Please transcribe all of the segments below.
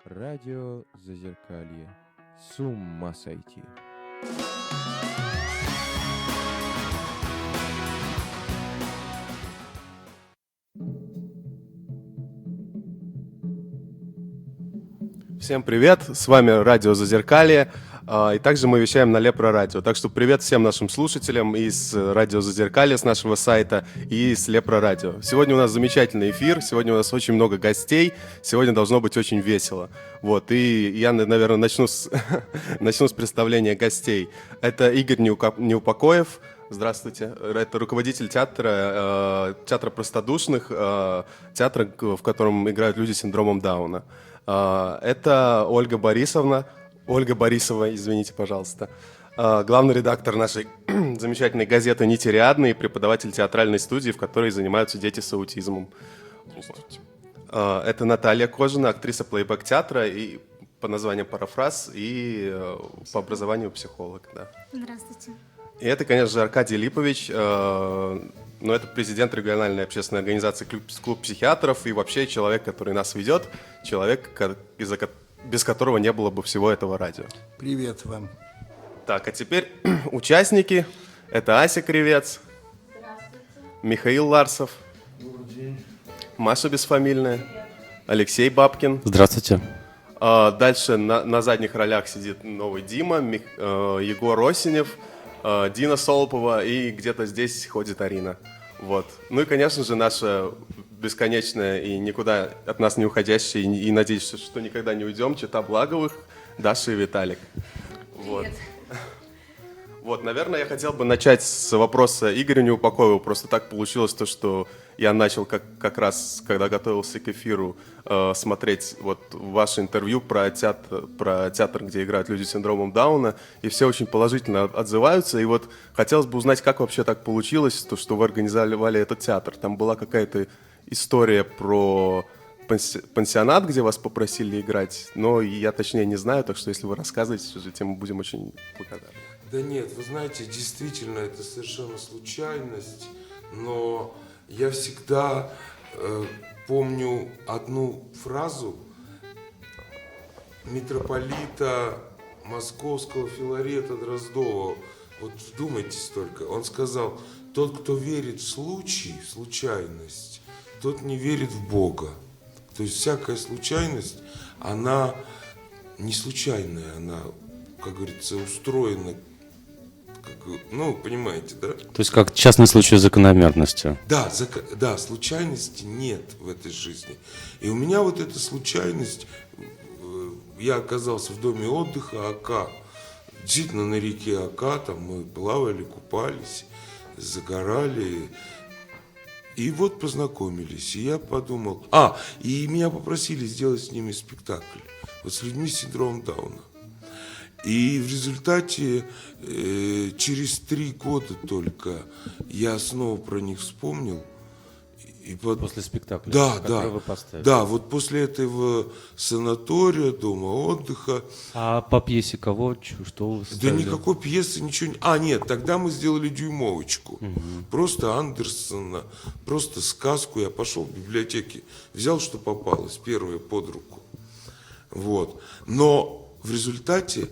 Радио Зазеркалье. С ума сойти. Всем привет, с вами Радио Зазеркалье, и также мы вещаем на Лепро Радио. Так что привет всем нашим слушателям из Радио Зазеркалье, с нашего сайта, и с Лепро Радио. Сегодня у нас замечательный эфир, сегодня у нас очень много гостей, сегодня должно быть очень весело. Вот, и я, наверное, начну с представления гостей. Это Игорь Неупокоев. Здравствуйте. Это руководитель театра простодушных, театра, в котором играют люди с синдромом Дауна. Это Ольга Борисова, извините, пожалуйста, главный редактор нашей замечательной газеты «Нетериадный» и преподаватель театральной студии, в которой занимаются дети с аутизмом. Это Наталья Кожина, актриса плейбэк-театра и по названию «Парафраз» и по образованию психолог. Да. Здравствуйте. И это, конечно же, Аркадий Липович, но это президент региональной общественной организации «Клуб психиатров» и вообще человек, который нас ведет, человек, без которого не было бы всего этого радио. Привет вам. Так, а теперь участники. Это Ася Кривец, Михаил Ларсов, Маша Бесфамильная, Алексей Бабкин. Здравствуйте. Дальше на задних ролях сидит новый Дима, Егор Осенев, Дина Солопова, и где-то здесь ходит Арина. Вот. Ну и, конечно же, наша бесконечная и никуда от нас не уходящая, и надеюсь, что никогда не уйдем, чета Благовых, Даша и Виталик. Вот. Вот, наверное, я хотел бы начать с вопроса Игоря Неупокоева. Просто так получилось то, что я начал как раз, когда готовился к эфиру, смотреть вот ваше интервью про театр, где играют люди с синдромом Дауна, и все очень положительно отзываются. И вот хотелось бы узнать, как вообще так получилось, то, что вы организовали этот театр. Там была какая-то история про пансионат, где вас попросили играть, но я точнее не знаю, так что если вы рассказываете, тем мы будем очень благодарны. Да нет, вы знаете, действительно, это совершенно случайность, но я всегда помню одну фразу митрополита Московского Филарета Дроздова. Вот вдумайтесь только, он сказал: тот, кто верит в случайность, тот не верит в Бога. То есть всякая случайность, она не случайная, она, как говорится, устроена, ну, понимаете, да? То есть как частный случай закономерности. Да, случайности нет в этой жизни. И у меня вот эта случайность, я оказался в доме отдыха Ока, действительно на реке Ока, там мы плавали, купались, загорали. И вот познакомились, и я подумал... и меня попросили сделать с ними спектакль, вот с людьми с синдромом Дауна. И в результате через 3 года только я снова про них вспомнил. После спектакля, который вы поставили. Да, вот после этого санатория, дома отдыха. А по пьесе кого? Что вы ставили? Да никакой пьесы, ничего не... Нет, тогда мы сделали дюймовочку. Просто Андерсона, просто сказку. Я пошел в библиотеке, взял, что попалось, первое под руку. Вот. Но в результате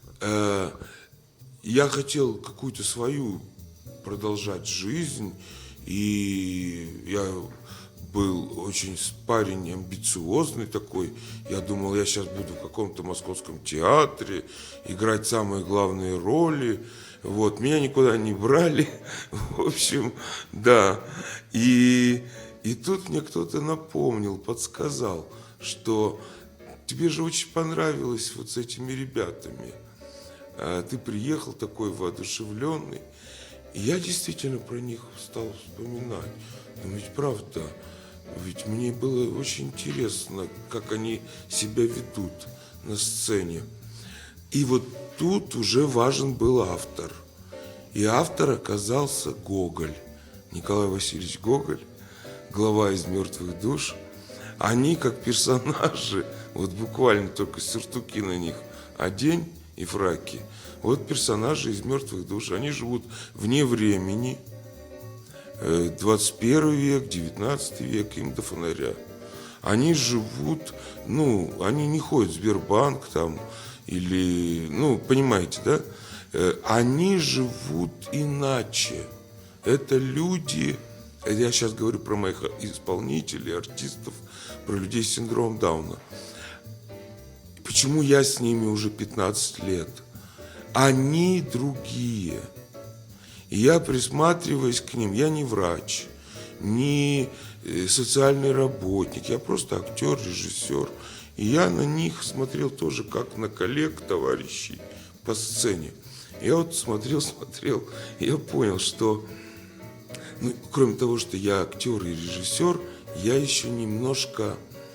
я хотел какую-то свою продолжать жизнь. И я был очень парень амбициозный такой. Я думал, я сейчас буду в каком-то московском театре играть самые главные роли. Вот. Меня никуда не брали. В общем, да. И тут мне кто-то напомнил, подсказал, что тебе же очень понравилось вот с этими ребятами. Ты приехал такой воодушевленный. И я действительно про них стал вспоминать. Но ведь правда, ведь мне было очень интересно, как они себя ведут на сцене. И вот тут уже важен был автор. И автор оказался Гоголь. Николай Васильевич Гоголь, глава из «Мертвых душ». Они как персонажи, вот буквально только сюртуки на них одень и фраки. Вот персонажи из «Мертвых душ», они живут вне времени, 21 век, 19 век, им до фонаря. они живут, ну, они не ходят в Сбербанк там, или, ну, понимаете, да? Они живут иначе. Это люди, я сейчас говорю про моих исполнителей, артистов, про людей с синдромом Дауна. Почему я с ними уже 15 лет? Они другие. И я присматриваюсь к ним, я не врач, не социальный работник, я просто актер, режиссер. И я на них смотрел тоже как на коллег, товарищей по сцене. Я вот смотрел, и я понял, что, ну, кроме того, что я актер и режиссер, я еще немножко,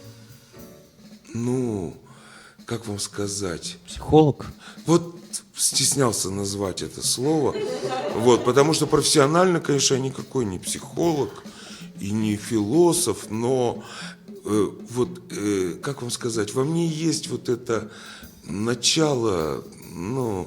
ну, как вам сказать? Психолог? Вот стеснялся назвать это слово, вот, потому что профессионально, конечно, я никакой не психолог и не философ, но как вам сказать, во мне есть вот это начало, ну,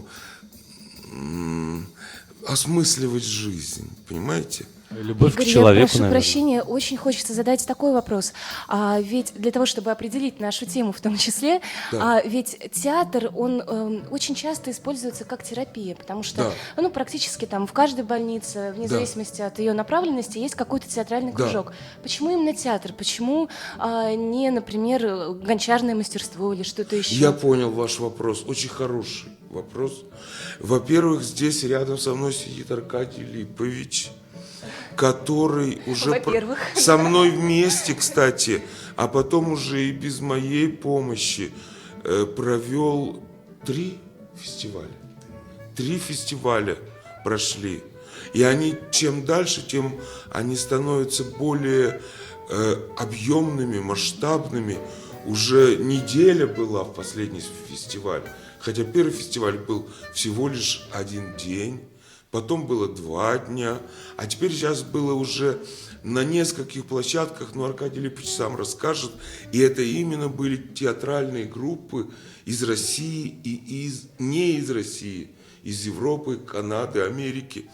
осмысливать жизнь, понимаете? Любовь Игорь, к человеку, я прошу наверное. прощения, очень хочется задать такой вопрос. Ведь для того, чтобы определить нашу тему в том числе, Да. ведь театр, он очень часто используется как терапия, потому что Да. ну, практически там в каждой больнице, вне Да. зависимости от ее направленности, есть какой-то театральный Да. кружок. Почему именно театр? Почему не, например, гончарное мастерство или что-то еще? Я понял ваш вопрос, очень хороший вопрос. Во-первых, здесь рядом со мной сидит Аркадий Липович, который уже Во-первых. со мной вместе, кстати, а потом уже и без моей помощи провел 3 фестиваля. 3 фестиваля прошли. И они, чем дальше, тем они становятся более объемными, масштабными. Уже неделя была в последний фестиваль. Хотя первый фестиваль был всего лишь 1 день. Потом было 2 дня, а теперь сейчас было уже на нескольких площадках, но Аркадий Липович сам расскажет. И это именно были театральные группы из России и не из России, из Европы, Канады, Америки.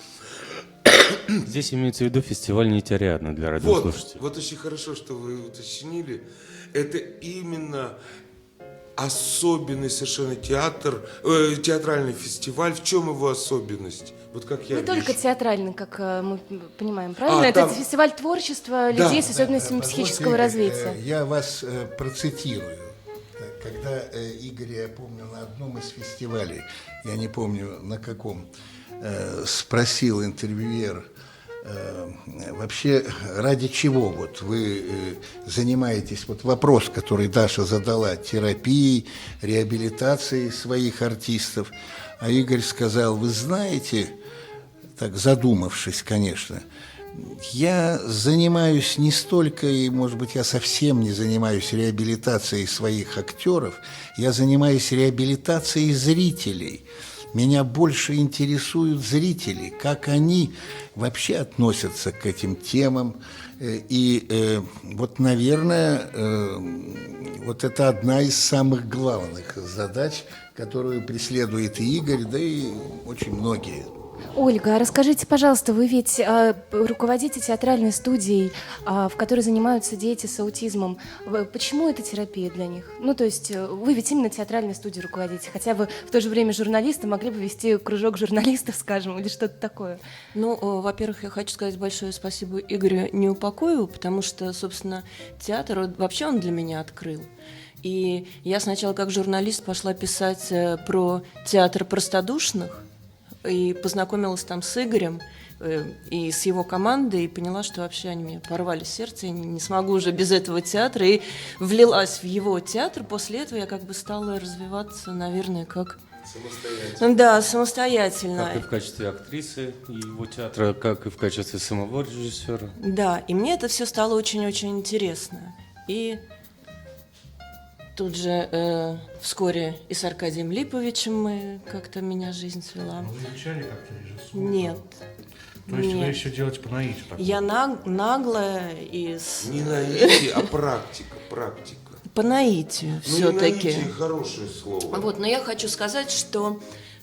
Здесь имеется в виду фестиваль «Нетериадно» для радиослушателей. Вот очень хорошо, что вы уточнили. Это именно особенный совершенно театральный фестиваль. В чем его особенность? Вот как я Не вижу. только театральный, как мы понимаем, правильно? Это там- фестиваль творчества людей с особенностями Позвольте, психического Игорь, развития. Я вас процитирую. Когда Игорь, я помню, на одном из фестивалей, я не помню на каком, спросил интервьюер, вообще ради чего вот вы занимаетесь, вот вопрос, который Даша задала, терапией, реабилитацией своих артистов, а Игорь сказал, вы знаете, так задумавшись, конечно, я занимаюсь не столько, и, может быть, я совсем не занимаюсь реабилитацией своих актеров, я занимаюсь реабилитацией зрителей. Меня больше интересуют зрители, как они вообще относятся к этим темам. И вот, наверное, вот это одна из самых главных задач, которую преследует и Игорь, да и очень многие. Ольга, а расскажите, пожалуйста, вы ведь руководите театральной студией, в которой занимаются дети с аутизмом. Почему это терапия для них? Ну, то есть вы ведь именно театральной студией руководите, хотя вы в то же время журналисты, могли бы вести кружок журналистов, скажем, или что-то такое. Ну, во-первых, я хочу сказать большое спасибо Игорю Неупокоеву, потому что, собственно, театр, вообще он для меня открыл. И я сначала как журналист пошла писать про театр простодушных, и познакомилась там с Игорем и с его командой, и поняла, что вообще они мне порвали сердце, я не смогу уже без этого театра, и влилась в его театр. После этого я как бы стала развиваться, наверное, как... Самостоятельно. Да, самостоятельно. Как и в качестве актрисы его театра, как и в качестве самого режиссера. Да, и мне это все стало очень-очень интересно. И тут же вскоре и с Аркадием Липовичем мы как-то меня жизнь свела. Вы изучали как-то режиссуру? Нет. То есть вы Нет. еще делаете по наитию? такое? Я наглая и Не наитие, а практика. по наитию Ну, не все-таки. наитие, хорошее слово. Вот, но я хочу сказать, что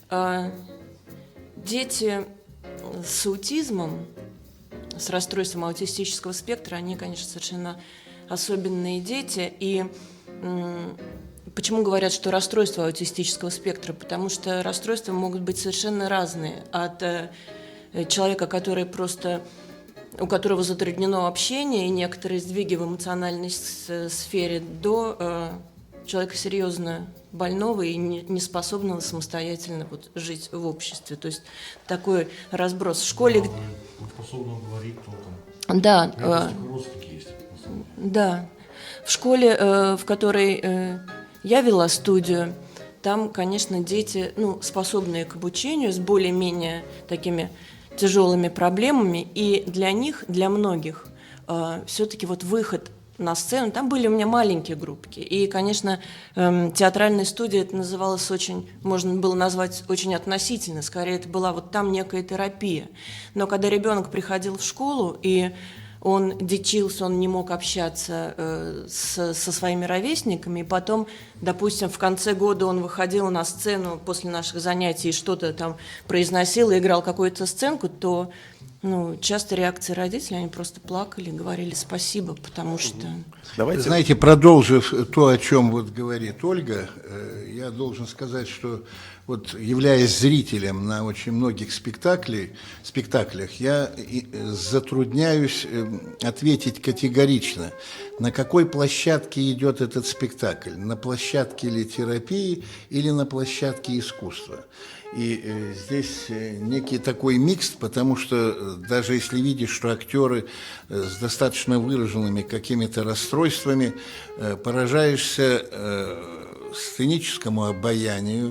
дети с аутизмом, с расстройством аутистического спектра, они, конечно, совершенно особенные дети. И почему говорят, что расстройство аутистического спектра? Потому что расстройства могут быть совершенно разные. От человека, который просто, у которого затруднено общение и некоторые сдвиги в эмоциональной сфере, до человека серьезно больного и не способного самостоятельно вот жить в обществе. То есть такой разброс. В школе... Способны говорить, то там... Да. Родственники есть, на самом деле. Да. В школе, в которой я вела студию, там, конечно, дети, способные к обучению, с более-менее такими тяжелыми проблемами, и для них, для многих, все-таки вот выход на сцену, там были у меня маленькие группки, и, конечно, театральная студия, это называлось очень, можно было назвать очень относительно, скорее это была вот там некая терапия. Но когда ребенок приходил в школу, и он дичился, он не мог общаться со своими ровесниками, и потом, допустим, в конце года он выходил на сцену после наших занятий и что-то там произносил, и играл какую-то сценку, то часто реакции родителей, они просто плакали, говорили спасибо, потому что... Давайте. Знаете, продолжив то, о чем вот говорит Ольга, я должен сказать, что вот являясь зрителем на очень многих спектаклях, я затрудняюсь ответить категорично, на какой площадке идет этот спектакль, на площадке ли терапии или на площадке искусства. И здесь некий такой микс, потому что даже если видишь, что актеры с достаточно выраженными какими-то расстройствами, поражаешься сценическому обаянию,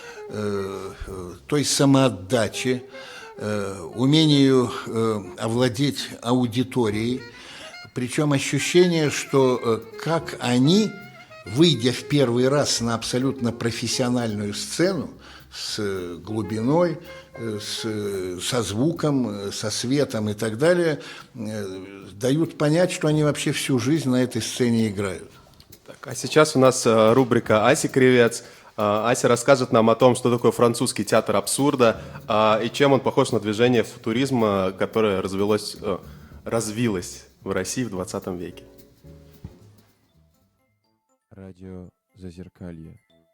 той самоотдаче, умению овладеть аудиторией, причем ощущение, что как они, выйдя в первый раз на абсолютно профессиональную сцену, с глубиной, со звуком, со светом и так далее, дают понять, что они вообще всю жизнь на этой сцене играют. Так, а сейчас у нас рубрика «Ася Кривец». Ася расскажет нам о том, что такое французский театр абсурда и чем он похож на движение футуризма, которое развилось в России в 20 веке. Радио Зазеркалье.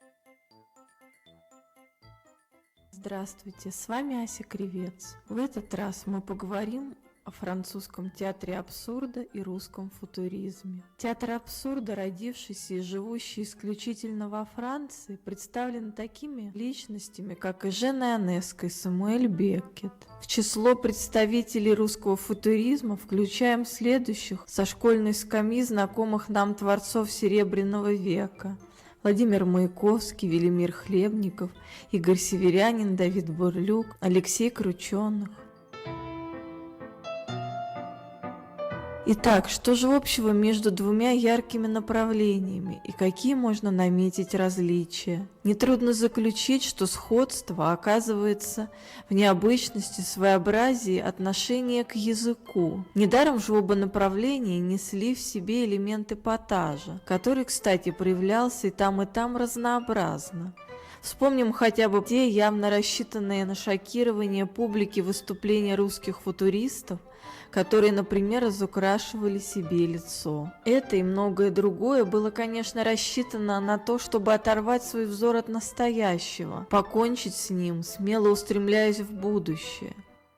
Здравствуйте, с вами Ася Кривец. В этот раз мы поговорим о французском театре абсурда и русском футуризме. Театр абсурда, родившийся и живущий исключительно во Франции, представлен такими личностями, как Эжен Ионеско и Самуэль Беккет. В число представителей русского футуризма включаем следующих со школьной скамьи знакомых нам творцов Серебряного века: Владимир Маяковский, Велимир Хлебников, Игорь Северянин, Давид Бурлюк, Алексей Крученых. Итак, что же общего между двумя яркими направлениями и какие можно наметить различия? Нетрудно заключить, что сходство оказывается в необычности, своеобразии отношения к языку. Недаром же оба направления несли в себе элемент эпатажа, который, кстати, проявлялся и там разнообразно. Вспомним хотя бы те явно рассчитанные на шокирование публики выступления русских футуристов, которые, например, разукрашивали себе лицо. Это и многое другое было, конечно, рассчитано на то, чтобы оторвать свой взор от настоящего, покончить с ним, смело устремляясь в будущее.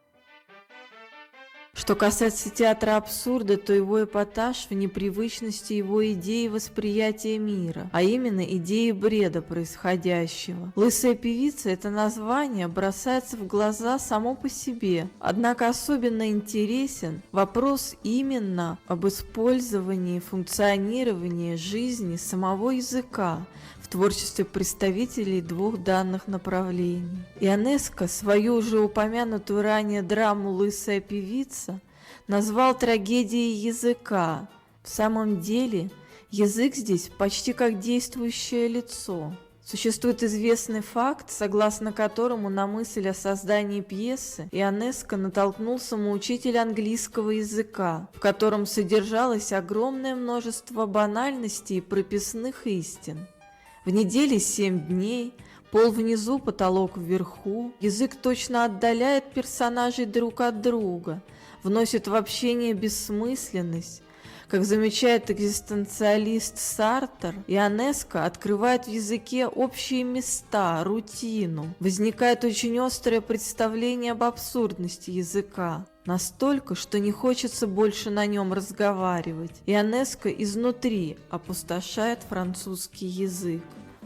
Что касается театра абсурда, то его эпатаж в непривычности его идеи восприятия мира, а именно идеи бреда происходящего. «Лысая певица» — это название бросается в глаза само по себе, однако особенно интересен вопрос именно об использовании, функционировании жизни самого языка в творчестве представителей двух данных направлений. Ионеско свою уже упомянутую ранее драму «Лысая певица» назвал трагедией языка. В самом деле, язык здесь почти как действующее лицо. Существует известный факт, согласно которому на мысль о создании пьесы Ионеско натолкнул самоучитель английского языка, в котором содержалось огромное множество банальностей и прописных истин. В неделе 7 дней, пол внизу, потолок вверху, язык точно отдаляет персонажей друг от друга, вносит в общение бессмысленность, Как замечает экзистенциалист Сартер, Ионеско открывает в языке общие места, рутину. Возникает очень острое представление об абсурдности языка. Настолько, что не хочется больше на нем разговаривать. Ионеско изнутри опустошает французский язык.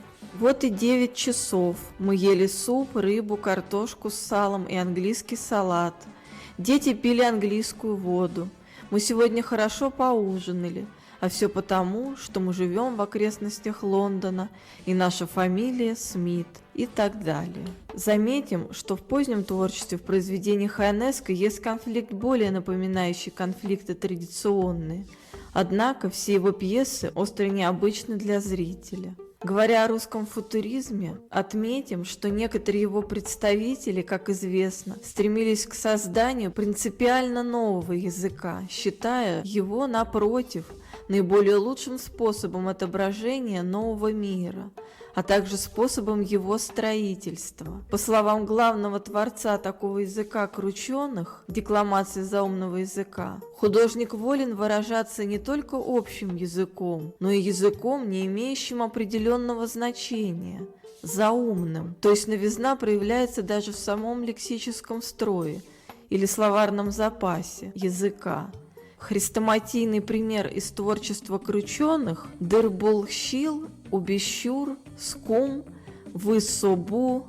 Вот и 9 часов. Мы ели суп, рыбу, картошку с салом и английский салат. Дети пили английскую воду. Мы сегодня хорошо поужинали, а все потому, что мы живем в окрестностях Лондона, и наша фамилия Смит, и так далее. Заметим, что в позднем творчестве в произведениях Ионеско есть конфликт, более напоминающий конфликты традиционные. Однако все его пьесы остро необычны для зрителя. Говоря о русском футуризме, отметим, что некоторые его представители, как известно, стремились к созданию принципиально нового языка, считая его, напротив, наиболее лучшим способом отображения нового мира, а также способом его строительства. По словам главного творца такого языка крученых, декламации заумного языка, художник волен выражаться не только общим языком, но и языком, не имеющим определенного значения, заумным, то есть новизна проявляется даже в самом лексическом строе или словарном запасе языка. Хрестоматийный пример из творчества крученых – «Дырбулхщил», «Убещур», «Скум», «Высобу»,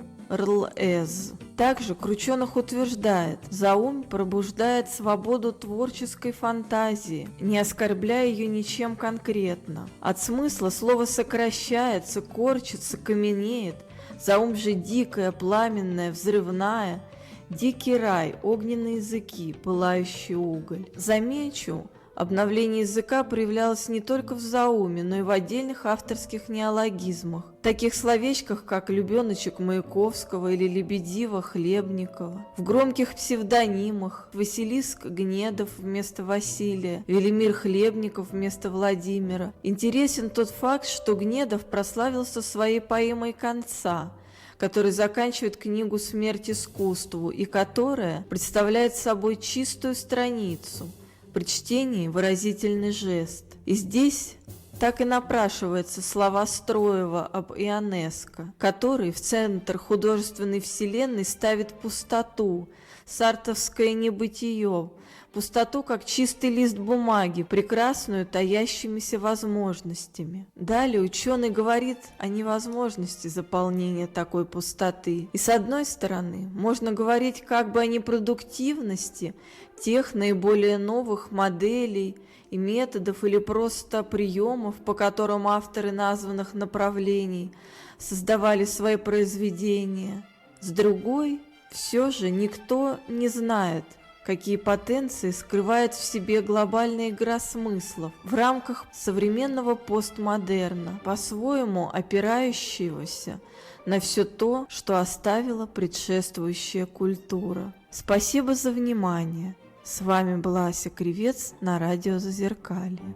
«Рлэз». Также Крученых утверждает, заум пробуждает свободу творческой фантазии, не оскорбляя ее ничем конкретно. От смысла слово сокращается, корчится, каменеет, заум же дикая, пламенная, взрывная, дикий рай, огненные языки, пылающий уголь. Замечу, обновление языка проявлялось не только в зауме, но и в отдельных авторских неологизмах, таких словечках, как «любеночек» Маяковского или «Лебедива» Хлебникова, в громких псевдонимах «Василиск Гнедов» вместо Василия, «Велимир Хлебников» вместо Владимира. Интересен тот факт, что Гнедов прославился своей поэмой «Конца», который заканчивает книгу «Смерть искусству» и которая представляет собой чистую страницу, при чтении выразительный жест. И здесь так и напрашиваются слова Строева об Ионеско, который в центр художественной вселенной ставит пустоту, сартовское небытие, пустоту как чистый лист бумаги, прекрасную таящимися возможностями. Далее ученый говорит о невозможности заполнения такой пустоты. И с одной стороны, можно говорить как бы о непродуктивности тех наиболее новых моделей и методов или просто приемов, по которым авторы названных направлений создавали свои произведения. С другой, все же никто не знает, какие потенции скрывает в себе глобальная игра смыслов в рамках современного постмодерна, по-своему опирающегося на все то, что оставила предшествующая культура. Спасибо за внимание. С вами была Ася Кривец на радио Зазеркалье.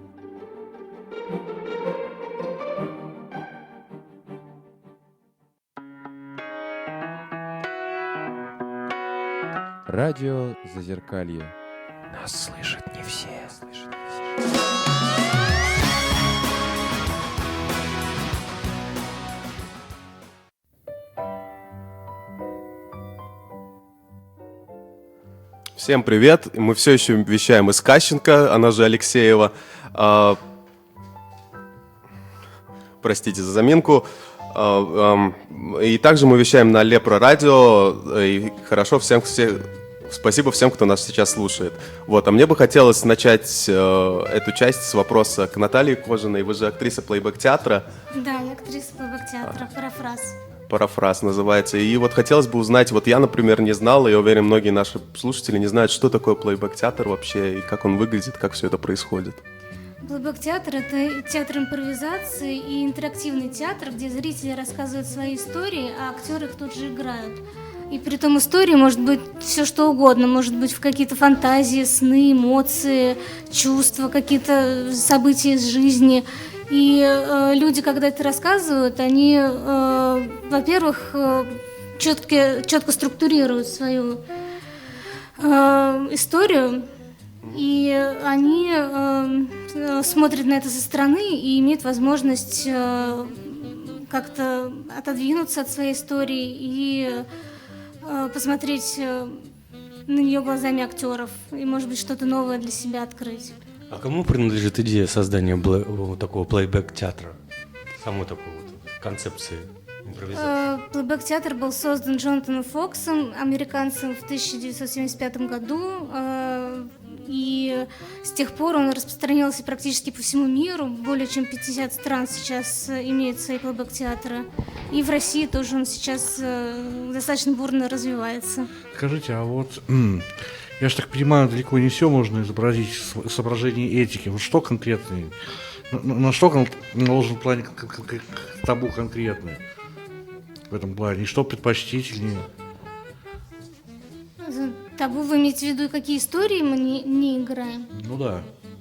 Радио Зазеркалье. Нас слышат не все. Всем привет! Мы все еще вещаем из Кащенко, она же Алексеева. Простите за заминку. И также мы вещаем на Лепро радио. И хорошо спасибо всем, кто нас сейчас слушает. Вот, а мне бы хотелось начать эту часть с вопроса к Наталье Кожиной. Вы же актриса плейбэк-театра. Да, я актриса плейбэк-театра, «Парафраз». «Парафраз» называется. И вот хотелось бы узнать, вот я, например, не знал, и я уверен, многие наши слушатели не знают, что такое плейбэк-театр вообще, и как он выглядит, как все это происходит. Плейбэк-театр – это театр импровизации и интерактивный театр, где зрители рассказывают свои истории, а актеры их тут же играют. И при том истории может быть все что угодно, может быть в какие-то фантазии, сны, эмоции, чувства, какие-то события из жизни. И люди, когда это рассказывают, они, во-первых, четко структурируют свою историю, и они смотрит на это со стороны и имеет возможность как-то отодвинуться от своей истории и посмотреть на нее глазами актеров и, может быть, что-то новое для себя открыть. А кому принадлежит идея создания вот такого плейбэк-театра? Самой такой вот концепции импровизации? Плейбэк-театр был создан Джонатаном Фоксом, американцем, в 1975 году. И с тех пор он распространился практически по всему миру. Более чем 50 стран сейчас имеют свои плейбэк-театры. И в России тоже он сейчас достаточно бурно развивается. Скажите, а вот, я же так понимаю, далеко не все можно изобразить с соображений этики. Вот что конкретно, на что наложен в плане табу конкретное в этом плане? И что предпочтительнее? Табу вы имеете в виду, какие истории мы не играем? Ну да.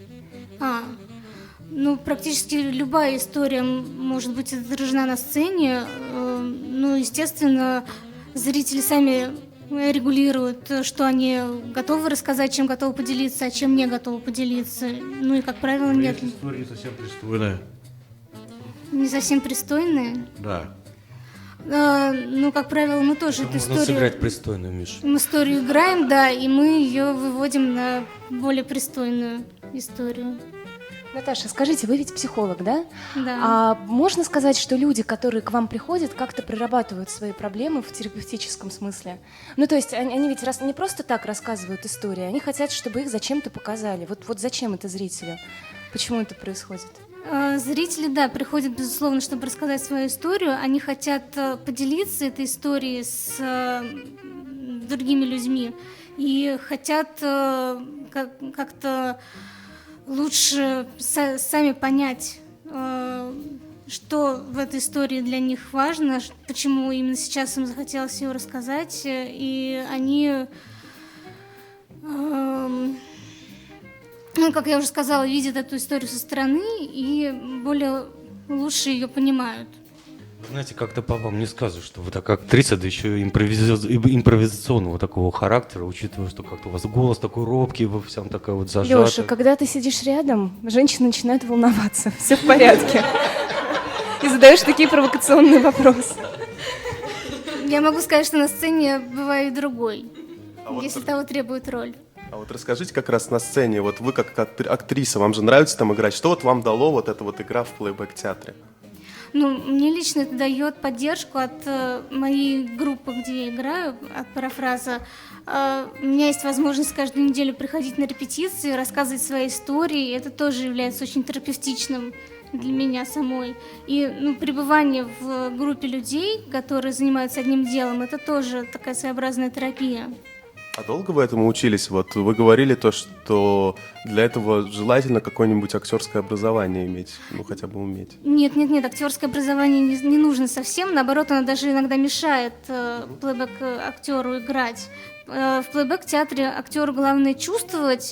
Практически любая история может быть отражена на сцене. Естественно, зрители сами регулируют, что они готовы рассказать, чем готовы поделиться, а чем не готовы поделиться. И, как правило, нет. Есть истории не совсем пристойные. Не совсем пристойные? Да. Как правило, мы тоже эту историю... Можно сыграть пристойную, Миша. Мы историю играем, да, и мы ее выводим на более пристойную историю. Наташа, скажите, вы ведь психолог, да? Да. А можно сказать, что люди, которые к вам приходят, как-то прорабатывают свои проблемы в терапевтическом смысле? То есть они ведь не просто так рассказывают истории, они хотят, чтобы их зачем-то показали. Вот зачем это зрителю? Почему это происходит? Зрители, да, приходят, безусловно, чтобы рассказать свою историю. Они хотят поделиться этой историей с другими людьми и хотят как-то лучше сами понять, что в этой истории для них важно, почему именно сейчас им захотелось ее рассказать, и они... как я уже сказала, видят эту историю со стороны и более лучше ее понимают. Знаете, как-то по вам не скажешь, что вы такая актриса, да еще импровизационного такого характера, учитывая, что как-то у вас голос такой робкий, вы вся такая вот зажатая. Лёша, когда ты сидишь рядом, женщины начинают волноваться. Все в порядке. И задаешь такие провокационные вопросы. Я могу сказать, что на сцене бываю и другой, если того требует роль. А вот расскажите как раз на сцене, вот вы как актриса, вам же нравится там играть, что вот вам дало вот эта вот игра в плейбэк-театре? Мне лично это дает поддержку от моей группы, где я играю, от парафраза. У меня есть возможность каждую неделю приходить на репетиции, рассказывать свои истории. Это тоже является очень терапевтичным для меня самой. И пребывание в группе людей, которые занимаются одним делом, это тоже такая своеобразная терапия. А долго вы этому учились? Вот вы говорили то, что для этого желательно какое-нибудь актерское образование иметь, хотя бы уметь. Нет, актерское образование не нужно совсем, наоборот, оно даже иногда мешает плейбэк-актеру играть. В плейбэк-театре актеру главное чувствовать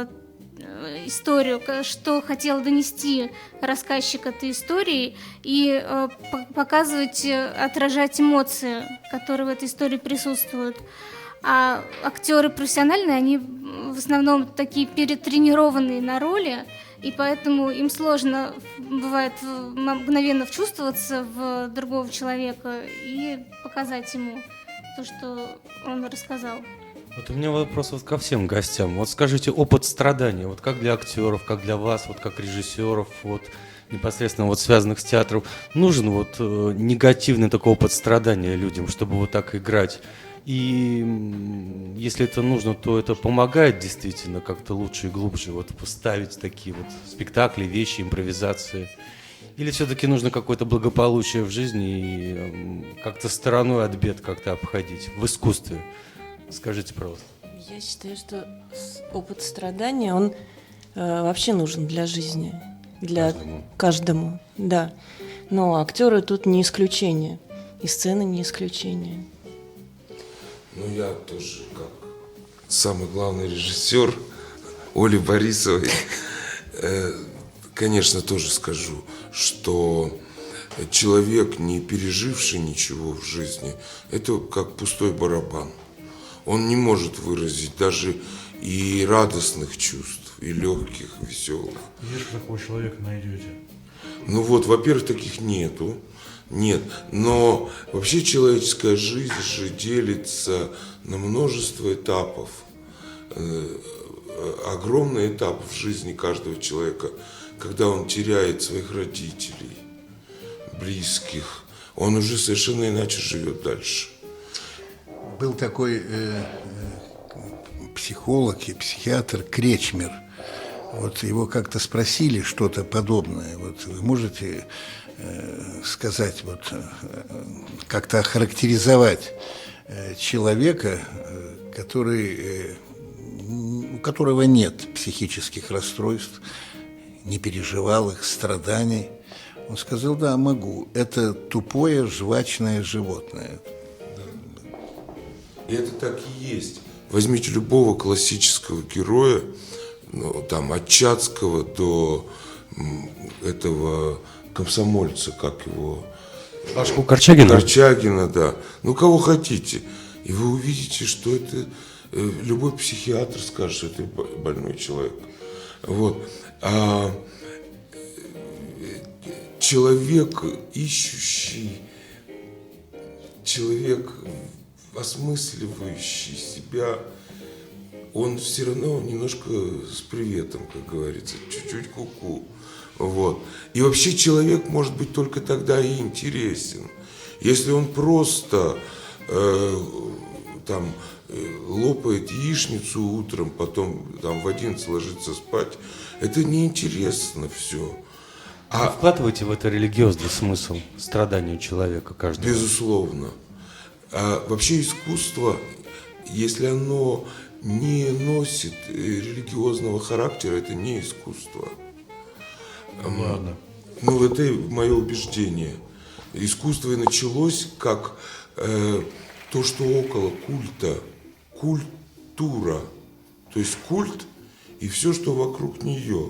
историю, что хотел донести рассказчик этой истории, и показывать, отражать эмоции, которые в этой истории присутствуют. А актеры профессиональные, они в основном такие перетренированные на роли, и поэтому им сложно бывает мгновенно вчувствоваться в другого человека и показать ему то, что он рассказал. Вот у меня вопрос ко всем гостям. Вот скажите, опыт страдания, вот как для актеров, как для вас, вот как режиссеров, вот непосредственно связанных с театром, нужен негативный такой опыт страдания людям, чтобы вот так играть? И если это нужно, то это помогает действительно как-то лучше и глубже поставить такие спектакли, вещи, импровизации? Или все-таки нужно какое-то благополучие в жизни и как-то стороной от бед как-то обходить в искусстве? Скажите, пожалуйста. Я считаю, что опыт страдания, он вообще нужен для жизни, для каждому, да. Но актеры тут не исключение, и сцена не исключение. Я тоже, как самый главный режиссер Оли Борисовой, конечно, тоже скажу, что человек, не переживший ничего в жизни, это как пустой барабан. Он не может выразить даже и радостных чувств, и легких, веселых. Где же такого человека найдете? Ну вот, во-первых, таких нету. Нет, но вообще человеческая жизнь же делится на множество этапов. Огромный этап в жизни каждого человека, когда он теряет своих родителей, близких, он уже совершенно иначе живет дальше. Был такой психолог и психиатр Кречмер. Вот его как-то спросили что-то подобное. Вот вы можете сказать, вот как-то охарактеризовать человека, у которого нет психических расстройств, не переживал их, страданий? Он сказал: да, могу. Это тупое жвачное животное. И это так и есть. Возьмите любого классического героя, ну, там, от Чацкого до этого комсомольца, как его... Пашку Корчагина? Корчагина, да. Ну, кого хотите. И вы увидите, что это... Любой психиатр скажет, что это больной человек. Вот. А человек ищущий, человек осмысливающий себя, он все равно немножко с приветом, как говорится, чуть-чуть куку. Вот. И вообще человек может быть только тогда и интересен, если он просто лопает яичницу утром, потом в 11 ложится спать. Это неинтересно все. А вкладываете в это религиозный смысл страдания человека каждого? Безусловно. А вообще искусство, если оно не носит религиозного характера, это не искусство. Ладно. Ну, это мое убеждение. Искусство и началось как то, что около культа, культура. То есть культ и все, что вокруг нее.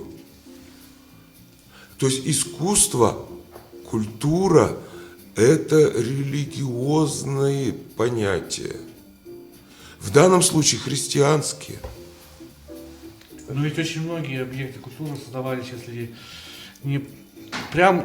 То есть искусство, культура – это религиозные понятия. В данном случае христианские. Но ведь очень многие объекты культуры создавались, если не прямо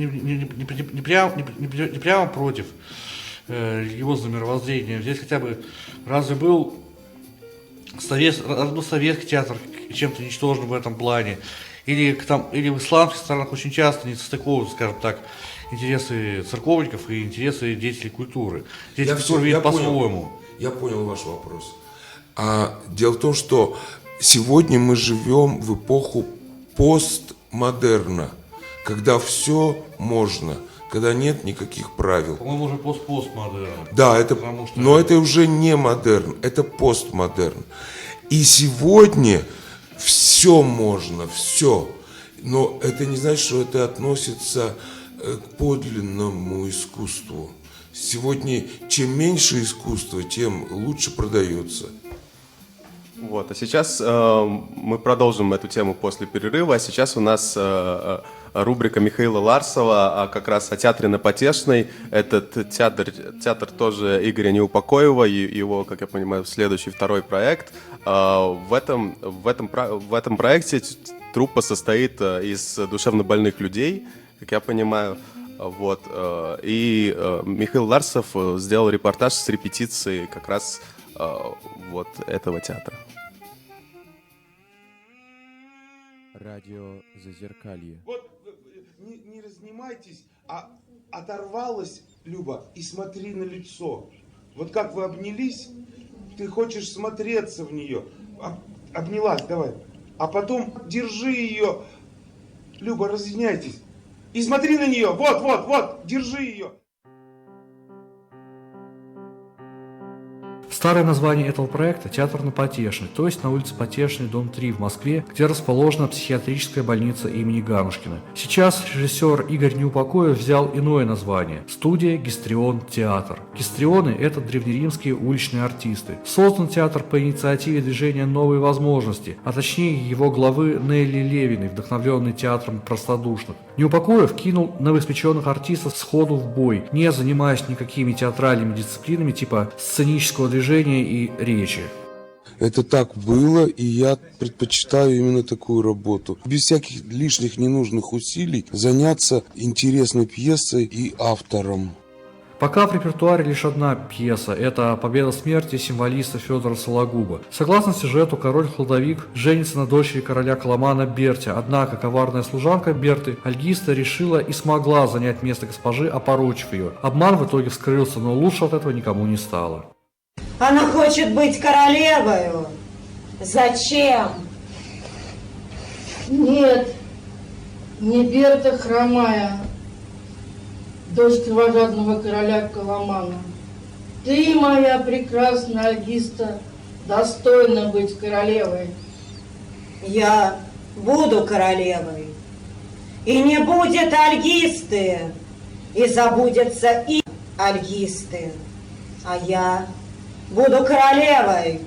против религиозного мировоззрения. Здесь хотя бы разве был советский театр чем-то ничтожным в этом плане? Или в исламских странах очень часто не состыковываются, скажем так, интересы церковников и интересы деятелей культуры. Деятели культуры видят по-своему. Я понял ваш вопрос. Дело в том, что сегодня мы живем в эпоху постмодерна, когда все можно, когда нет никаких правил. По-моему, уже постмодерн. Да, но это уже не модерн, это постмодерн. И сегодня все можно, все. Но это не значит, что это относится к подлинному искусству. Сегодня чем меньше искусства, тем лучше продается. Вот, а сейчас мы продолжим эту тему после перерыва. А сейчас у нас рубрика Михаила Ларсова как раз о театре на Потешной. Этот театр тоже Игоря Неупокоева, его, как я понимаю, следующий, второй проект. В этом проекте труппа состоит из душевнобольных людей, как я понимаю. Вот. И Михаил Ларсов сделал репортаж с репетицией как раз вот этого театра. Радио Зазеркалье. Вот не разнимайтесь, а оторвалась, Люба, и смотри на лицо. Вот как вы обнялись, ты хочешь смотреться в нее. Обнялась, давай. А потом держи ее. Люба, разъединяйтесь. И смотри на нее. Вот, держи ее. Старое название этого проекта – «Театр на Потешной», то есть на улице Потешной, дом 3 в Москве, где расположена психиатрическая больница имени Ганушкина. Сейчас режиссер Игорь Неупокоев взял иное название – студия «Гистрион Театр». Гистрионы – это древнеримские уличные артисты. Создан театр по инициативе движения «Новые возможности», а точнее его главы Нелли Левиной, вдохновленной театром простодушных. Неупокоев кинул новоиспеченных артистов сходу в бой, не занимаясь никакими театральными дисциплинами типа сценического движения и речи. Это так было, и я предпочитаю именно такую работу. Без всяких лишних ненужных усилий заняться интересной пьесой и автором. Пока в репертуаре лишь одна пьеса – это «Победа смерти» символиста Федора Сологуба. Согласно сюжету, король-хладовик женится на дочери короля Коломана Берте, однако коварная служанка Берты Альгиста решила и смогла занять место госпожи, опорочив ее. Обман в итоге вскрылся, но лучше от этого никому не стало. Она хочет быть королевою. Зачем? Нет, не Берта хромая, дочь кровожадного короля Коломана. Ты, моя прекрасная Альгиста, достойна быть королевой. Я буду королевой. И не будет Альгисты, и забудется и Альгисты. А я буду королевой.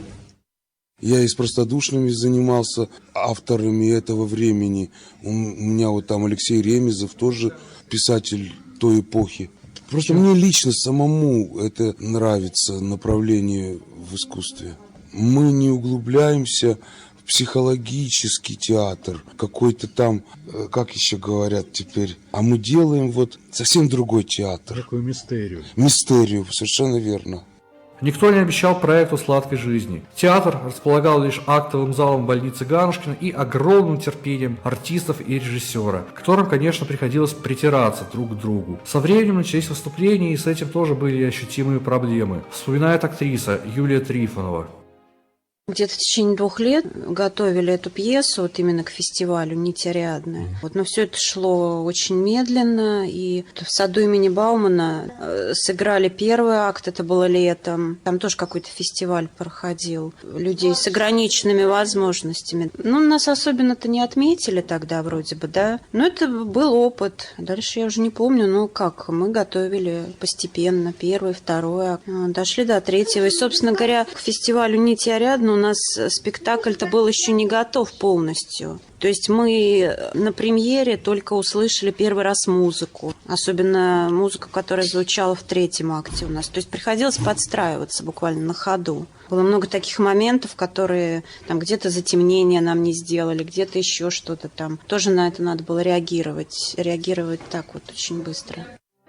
Я и с простодушными занимался авторами этого времени. У меня вот там Алексей Ремезов, тоже писатель той эпохи. Просто мне лично самому это нравится, направление в искусстве. Мы не углубляемся в психологический театр, какой-то там, как еще говорят теперь, а мы делаем вот совсем другой театр. Такую мистерию. Мистерию, совершенно верно. Никто не обещал проекту сладкой жизни. Театр располагал лишь актовым залом больницы Ганушкина и огромным терпением артистов и режиссера, которым, конечно, приходилось притираться друг к другу. Со временем начались выступления, и с этим тоже были ощутимые проблемы, вспоминает актриса Юлия Трифонова. Где-то в течение 2 лет готовили эту пьесу вот именно к фестивалю «Нить Ариадны». Но все это шло очень медленно, и в саду имени Баумана сыграли первый акт, это было летом. Там тоже какой-то фестиваль проходил, людей с ограниченными возможностями. Нас особенно-то не отметили тогда вроде бы, да. Но это был опыт. Дальше я уже не помню, как мы готовили постепенно. 1-й, 2-й акт. Дошли до 3-го. И, собственно говоря, к фестивалю «Нить Ариадны» у нас спектакль-то был еще не готов полностью. То есть мы на премьере только услышали первый раз музыку. Особенно музыку, которая звучала в 3-м акте у нас. То есть приходилось подстраиваться буквально на ходу. Было много таких моментов, которые там где-то затемнение нам не сделали, где-то еще что-то там. Тоже на это надо было реагировать. Реагировать так вот очень быстро.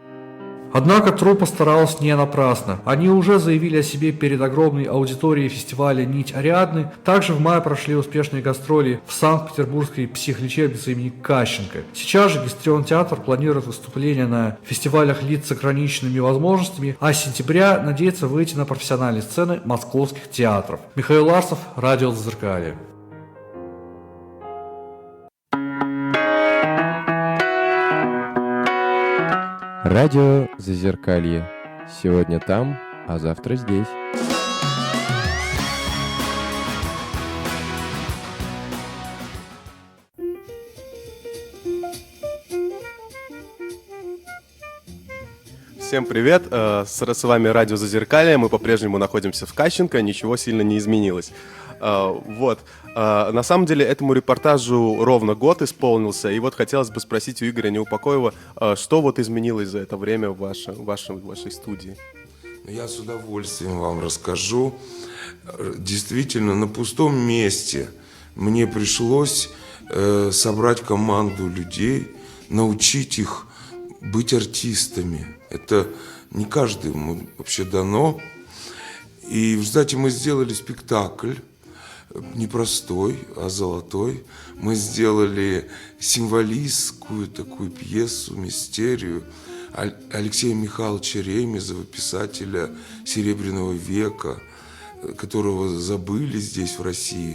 Однако труппа старалась не напрасно. Они уже заявили о себе перед огромной аудиторией фестиваля «Нить Ариадны». Также в мае прошли успешные гастроли в Санкт-Петербургской психлечебнице имени Кащенко. Сейчас же Гистрион театр планирует выступления на фестивалях лиц с ограниченными возможностями, а с сентября надеется выйти на профессиональные сцены московских театров. Михаил Ларсов, радио «Зазеркалье». Радио «Зазеркалье». Сегодня там, а завтра здесь. Всем привет, с вами радио «Зазеркалье», мы по-прежнему находимся в Кащенко, ничего сильно не изменилось. На самом деле этому репортажу ровно год исполнился, и вот хотелось бы спросить у Игоря Неупокоева, что вот изменилось за это время в вашей студии? Я с удовольствием вам расскажу. Действительно, на пустом месте мне пришлось собрать команду людей, научить их быть артистами. Это не каждому вообще дано. И в результате мы сделали спектакль, не простой, а золотой. Мы сделали символистскую такую пьесу, мистерию Алексея Михайловича Ремезова, писателя Серебряного века, которого забыли здесь, в России.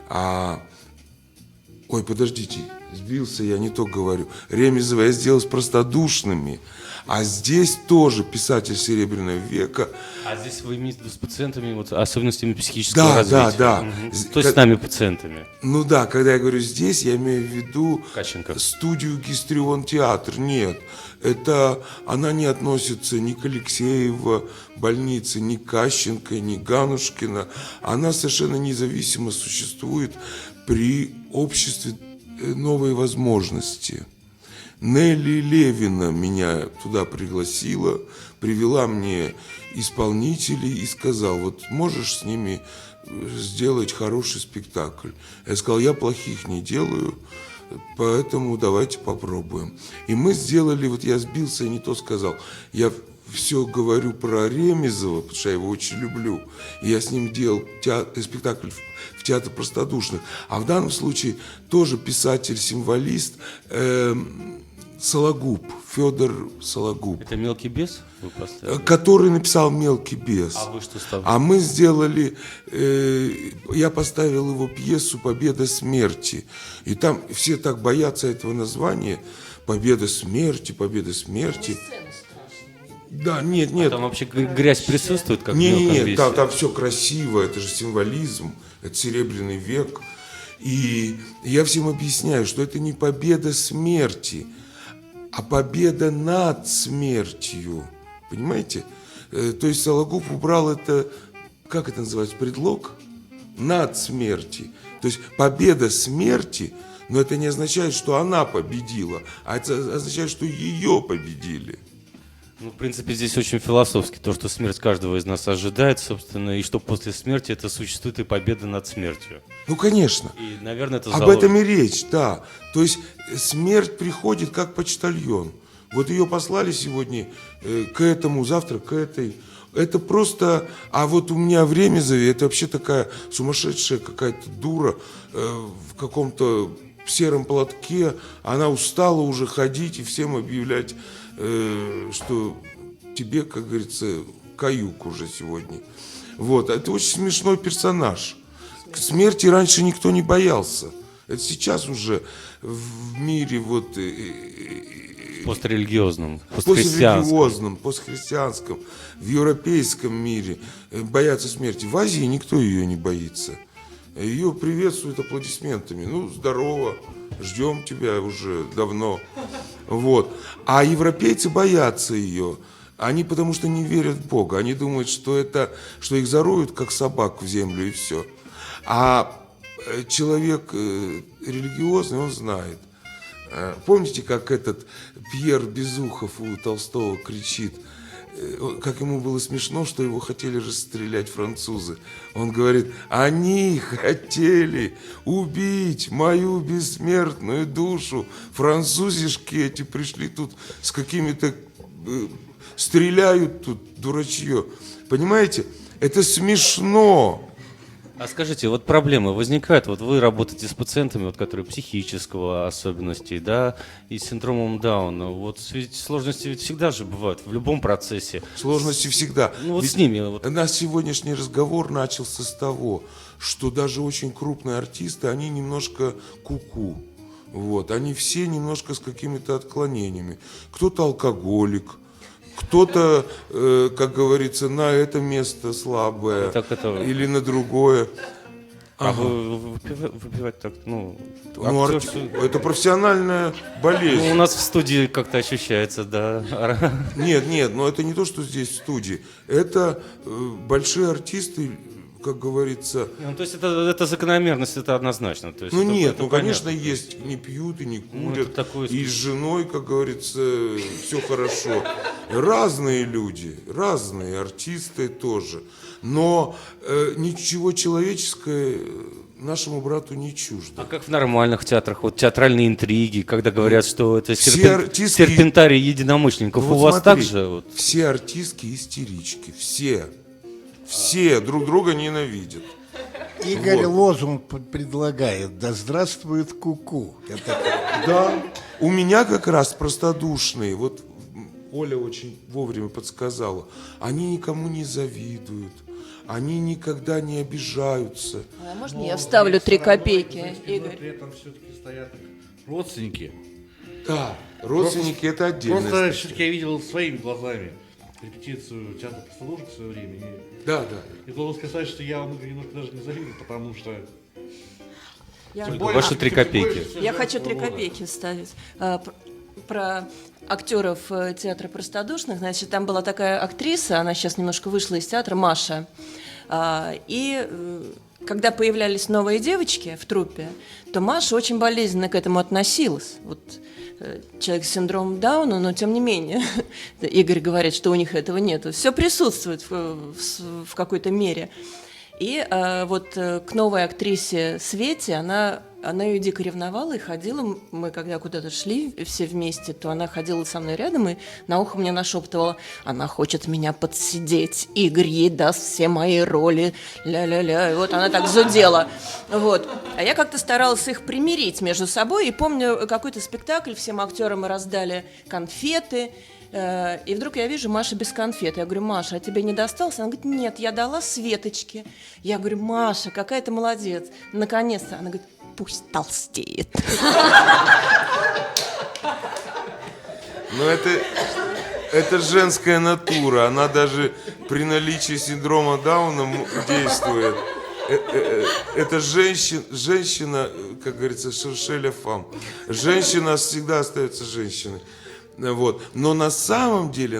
Ой, подождите, сбился, я не то говорю. Ремезова я сделал с простодушными, а здесь тоже писатель Серебряного века. А здесь вы имеете в виду с пациентами, вот, особенностями психического развития? Да. То есть с нами пациентами? Ну да, когда я говорю здесь, я имею в виду Кащенко. Студию Гистрион театр. Нет, она не относится ни к Алексеево больнице, ни к Кащенко, ни к Ганушкина. Она совершенно независимо существует при обществе «Новые возможности». Нелли Левина меня туда пригласила, привела мне исполнителей и сказала, вот можешь с ними сделать хороший спектакль. Я сказал, я плохих не делаю, поэтому давайте попробуем. И мы сделали, вот я сбился и не то сказал, я все говорю про Ремезова, потому что я его очень люблю. И я с ним делал спектакль в Театре простодушных. А в данном случае тоже писатель-символист Сологуб, Федор Сологуб. Это «Мелкий бес» вы поставили? Который написал «Мелкий бес». А вы что ставили? А мы сделали, я поставил его пьесу «Победа смерти». И там все так боятся этого названия. «Победа смерти», «Победа смерти». Да, нет. А там вообще грязь присутствует, как в Нет, «Мелком бесе»? там все красиво, это же символизм, это Серебряный век. И я всем объясняю, что это не победа смерти, а победа над смертью. Понимаете? То есть Сологуб убрал это, как это называется, предлог? Над смерти. То есть победа смерти, но это не означает, что она победила, а это означает, что ее победили. Ну, в принципе, здесь очень философски. То, что смерть каждого из нас ожидает, собственно, и что после смерти это существует и победа над смертью. Ну, конечно. И, наверное, это об этом и речь, да. То есть смерть приходит как почтальон. Вот ее послали сегодня к этому, завтра к этой. Это просто... А вот у меня в Ремезове, это вообще такая сумасшедшая какая-то дура в каком-то сером платке. Она устала уже ходить и всем объявлять, что тебе, как говорится, каюк уже сегодня. Вот. Это очень смешной персонаж. К смерти раньше никто не боялся. Это сейчас уже в мире вот... Пострелигиозном, постхристианском. Постхристианском, в европейском мире боятся смерти. В Азии никто ее не боится. Ее приветствуют аплодисментами. Ну, здорово, ждем тебя уже давно. Вот. А европейцы боятся ее. Они потому что не верят в Бога. Они думают, что их зароют, как собак, в землю, и все. А человек религиозный, он знает. Помните, как этот Пьер Безухов у Толстого кричит, как ему было смешно, что его хотели расстрелять французы. Он говорит, они хотели убить мою бессмертную душу. Французишки эти пришли тут с какими-то... стреляют тут, дурачье. Понимаете? Это смешно. А скажите, вот проблемы возникают, вот вы работаете с пациентами, вот, которые психического особенностей, да, и с синдромом Дауна. Вот сложности ведь всегда же бывают в любом процессе. Сложности всегда. Ну вот ведь с ними. Вот. Наш сегодняшний разговор начался с того, что даже очень крупные артисты, они немножко куку. Вот, они все немножко с какими-то отклонениями. Кто-то алкоголик. Кто-то, как говорится, на это место слабое или на другое. А вы выпивать так, это профессиональная болезнь. Ну, у нас в студии как-то ощущается, да. Нет, но это не то, что здесь в студии. Это большие артисты, как говорится... Ну, то есть это закономерность, это однозначно. То есть ну это, нет, это ну понятно. Конечно есть, не пьют и не курят, такое... и с женой, как говорится, все хорошо. Разные люди, разные артисты тоже. Но ничего человеческого нашему брату не чуждо. А как в нормальных театрах, вот театральные интриги, когда говорят, что это серпентарий единомышленников, вот у вас смотри, так же? Вот? Все артистки истерички, все друг друга ненавидят. Игорь лозунг предлагает: да здравствует куку. Да, у меня как раз простодушные, вот Оля очень вовремя подсказала, они никому не завидуют, они никогда не обижаются. А можно я вставлю 3 копейки, Игорь? При этом все-таки стоят родственники. Да, родственники это отдельно. Просто все-таки я видел своими глазами репетицию театра простодушных в свое время. Да. И должен сказать, что я вам немножко даже не завидую, потому что... Ваши 3 копейки. Я хочу 3 копейки вставить. Про актеров театра простодушных. Значит, там была такая актриса, она сейчас немножко вышла из театра, Маша. И когда появлялись новые девочки в труппе, то Маша очень болезненно к этому относилась. Вот человек с синдромом Дауна, но тем не менее, Игорь говорит, что у них этого нет. Все присутствует в какой-то мере. И вот к новой актрисе Свете она ее дико ревновала и ходила. Мы когда куда-то шли все вместе, то она ходила со мной рядом и на ухо мне нашептывала: она хочет меня подсидеть, Игорь ей даст все мои роли, ля-ля-ля. И вот она так зудела. Вот. А я как-то старалась их примирить между собой. И помню какой-то спектакль, всем актерам мы раздали конфеты. И вдруг я вижу Маша без конфет. Я говорю: Маша, а тебе не досталось? Она говорит: нет, я дала Светочке. Я говорю: Маша, какая ты молодец. Наконец-то. Она говорит: пусть толстеет. Но это женская натура. Она даже при наличии синдрома Дауна действует. Это женщина, как говорится, шершеля фам. Женщина всегда остается женщиной. Вот. Но на самом деле,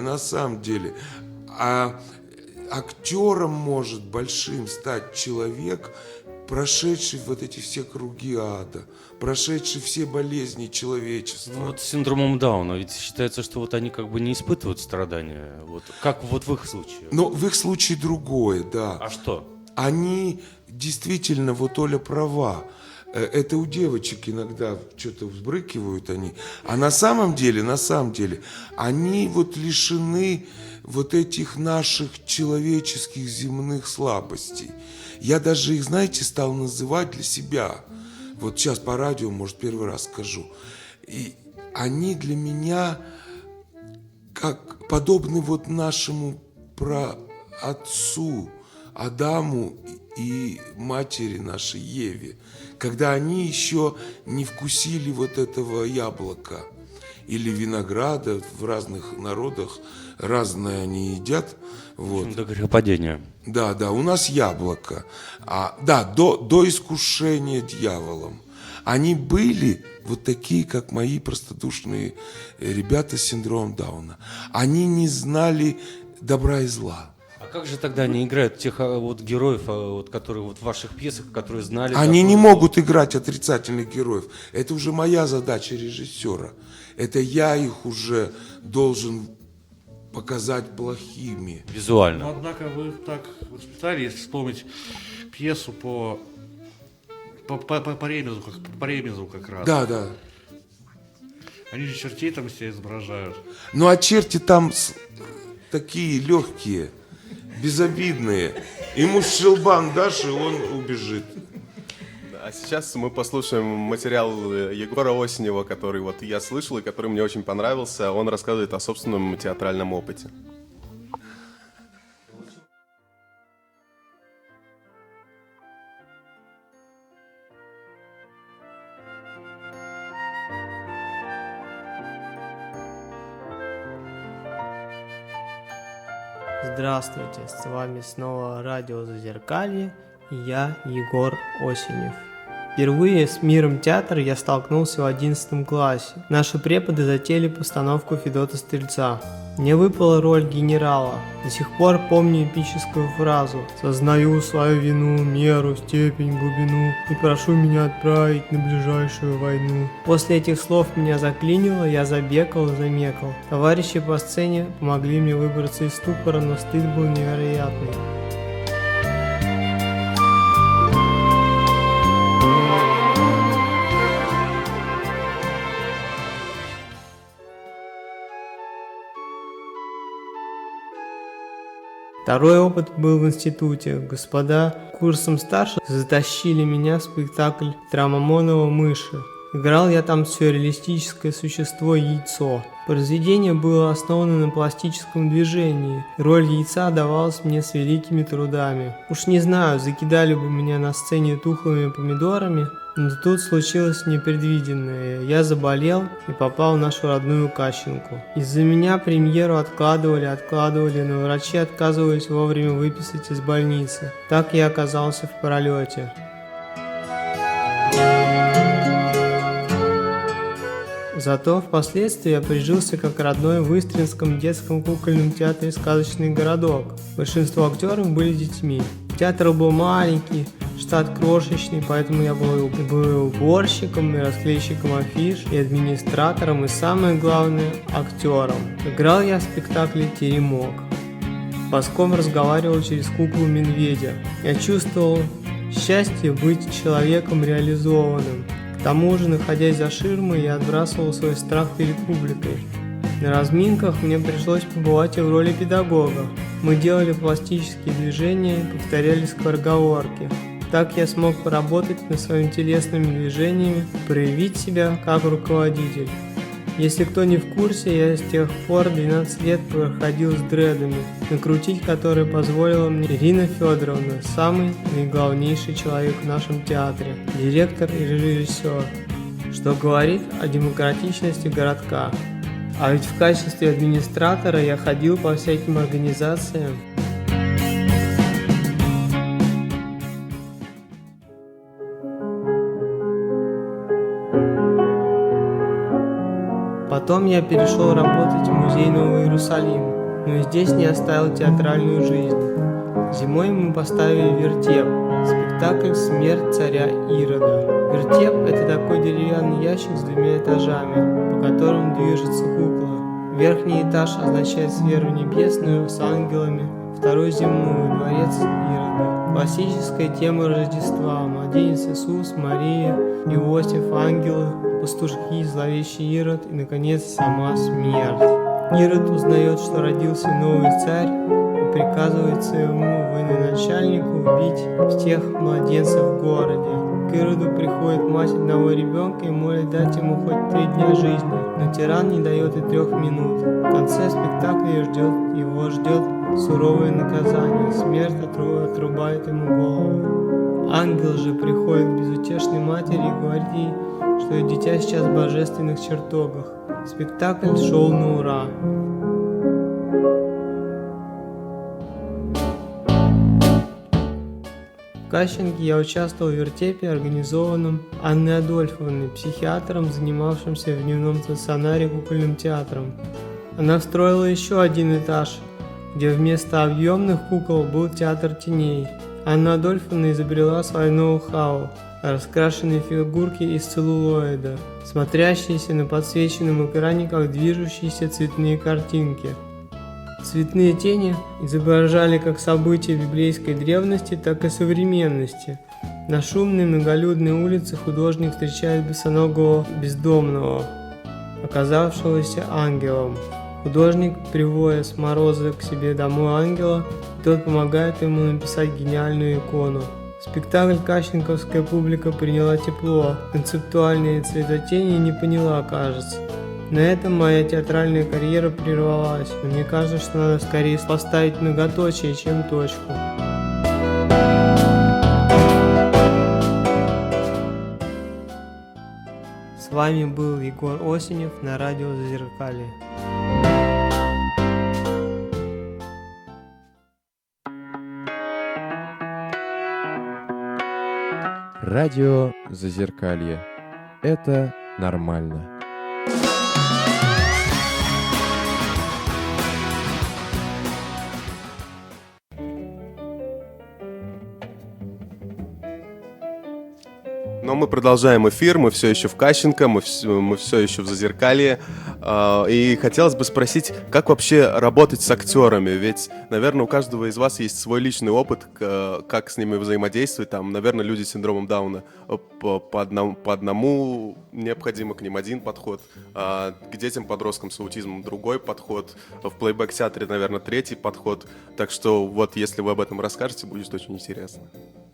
актером может большим стать человек, прошедший вот эти все круги ада, прошедший все болезни человечества. Ну, вот с синдромом Дауна ведь считается, что вот они как бы не испытывают страдания. Вот. Как вот в их случае? Но в их случае другое, да. А что? Они действительно, вот Оля права, это у девочек иногда что-то взбрыкивают они, а на самом деле, они вот лишены вот этих наших человеческих земных слабостей. Я даже их, знаете, стал называть для себя. Вот сейчас по радио, может, первый раз скажу. И они для меня как подобны вот нашему праотцу Адаму и матери нашей Еве, когда они еще не вкусили вот этого яблока или винограда. В разных народах разное они едят. Вот. До грехопадения. Да, у нас яблоко. До искушения дьяволом. Они были вот такие, как мои простодушные ребята с синдромом Дауна. Они не знали добра и зла. А как же тогда они играют тех вот героев, вот, которые вот в ваших пьесах, которые знали? Они не могут играть отрицательных героев. Это уже моя задача режиссера. Это я их уже должен показать плохими. Визуально. Но, однако, вы так воспитали, если вспомнить пьесу по Ремезу как раз. Да. Они же чертей там все изображают. Ну, а черти там такие легкие, безобидные. Ему щелбан дашь, и он убежит. А сейчас мы послушаем материал Егора Осенева, который вот я слышал и который мне очень понравился. Он рассказывает о собственном театральном опыте. Здравствуйте, с вами снова радио Зазеркалье, и я Егор Осенев. Впервые с миром театра я столкнулся в 11 классе. Наши преподы затеяли постановку Федота Стрельца. Мне выпала роль генерала. До сих пор помню эпическую фразу: «Сознаю свою вину, меру, степень, глубину и прошу меня отправить на ближайшую войну». После этих слов меня заклинило, я забегал и замекал. Товарищи по сцене помогли мне выбраться из ступора, но стыд был невероятный. Второй опыт был в институте. Господа курсом старше затащили меня в спектакль Трамамонова «Мыши». Играл я там сюрреалистическое существо яйцо. Произведение было основано на пластическом движении. Роль яйца давалась мне с великими трудами. Уж не знаю, закидали бы меня на сцене тухлыми помидорами, но тут случилось непредвиденное. Я заболел и попал в нашу родную Кащенку. Из-за меня премьеру откладывали, но врачи отказывались вовремя выписать из больницы. Так я оказался в пролете. Зато впоследствии я прижился как родной в Истринском детском кукольном театре «Сказочный городок». Большинство актеров были детьми. Театр был маленький, штат крошечный, поэтому я был уборщиком, и расклейщиком афиш, и администратором, и самое главное – актером. Играл я в спектакле «Теремок». боском разговаривал через куклу-медведя. Я чувствовал счастье быть человеком реализованным. К тому же, находясь за ширмой, я отбрасывал свой страх перед публикой. На разминках мне пришлось побывать и в роли педагога. Мы делали пластические движения и повторяли скороговорки. Так я смог поработать над своими телесными движениями, проявить себя как руководитель. Если кто не в курсе, я с тех пор 12 лет проходил с дредами, накрутить которые позволила мне Ирина Федоровна, самый наиглавнейший человек в нашем театре, директор и режиссер, что говорит о демократичности городка. А ведь в качестве администратора я ходил по всяким организациям. Потом я перешел работать в музей Нового Иерусалима, но и здесь не оставил театральную жизнь. Зимой мы поставили «Вертеп» – спектакль «Смерть царя Ирода». «Вертеп» – это такой деревянный ящик с двумя этажами, по которым движется кукла. Верхний этаж означает сферу небесную с ангелами, второй – земную, дворец Ирода. Классическая тема Рождества – младенец Иисус, Мария, Иосиф, ангелы, пастушки, зловещий Ирод и, наконец, сама смерть. Ирод узнает, что родился новый царь, и приказывает своему военачальнику убить всех младенцев в городе. К Ироду приходит мать одного ребенка и молит дать ему хоть 3 дня жизни, но тиран не дает и 3 минут. В конце спектакля его ждет суровое наказание, смерть отрубает ему голову. Ангел же приходит к безутешной матери и говорит ей, что ее дитя сейчас в божественных чертогах. Спектакль шел на ура. В Кащенке я участвовал в вертепе, организованном Анной Адольфовной, психиатром, занимавшимся в дневном стационаре кукольным театром. Она встроила еще один этаж, где вместо объемных кукол был театр теней. Анна Адольфовна изобрела свое ноу-хау – раскрашенные фигурки из целлулоида, смотрящиеся на подсвеченном экране как движущиеся цветные картинки. Цветные тени изображали как события библейской древности, так и современности. На шумной многолюдной улице художник встречает босоногого бездомного, оказавшегося ангелом. Художник приводит с мороза к себе домой ангела, и тот помогает ему написать гениальную икону. Спектакль кащенковская публика приняла тепло, концептуальные цветотени не поняла, кажется. На этом моя театральная карьера прервалась, но мне кажется, что надо скорее поставить многоточие, чем точку. С вами был Егор Осенев на радио «Зазеркалье». Радио «Зазеркалье». Это нормально. Но мы продолжаем эфир, мы все еще в Кащенко, мы все еще в Зазеркалье. И хотелось бы спросить, как вообще работать с актерами? Ведь, наверное, у каждого из вас есть свой личный опыт, как с ними взаимодействовать. Там, наверное, люди с синдромом Дауна по одному необходимо к ним один подход, к детям-подросткам с аутизмом другой подход, в плейбэк-театре, наверное, третий подход. Так что вот, если вы об этом расскажете, будет очень интересно.